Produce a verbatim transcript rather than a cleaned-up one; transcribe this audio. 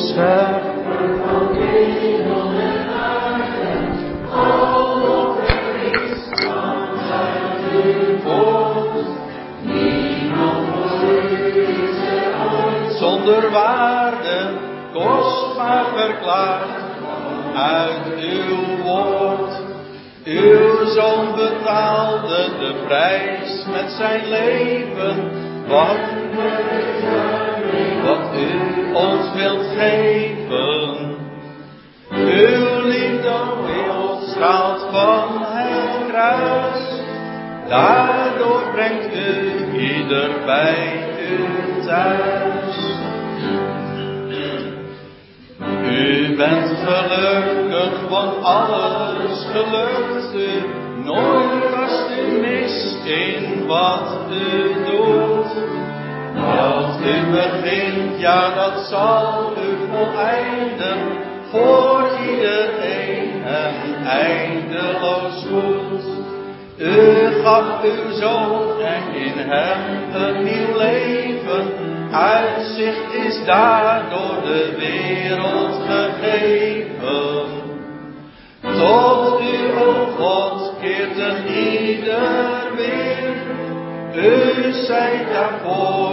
scheppen van hemel en aarde, al wat er is van uit uw woord. Niemand voor u is er ooit zonder waarde, kostbaar verklaard uit uw woord. Uw zoon betaalde de prijs met zijn leven, wat, wat u ons wilt geven. Uw liefde wil straalt van het kruis, daardoor brengt u ieder bij u thuis. U bent gelukkig, want alles gelukt u. Nooit was u mis in wat u doet. Wat u begint, ja dat zal u voleinden. Voor iedereen een eindeloos goed. U gaf uw zoon en in hem een nieuw leven. Uitzicht is daar door de wereld gegeven. Tot u, o God, keert een ieder weer. U zijt daarvoor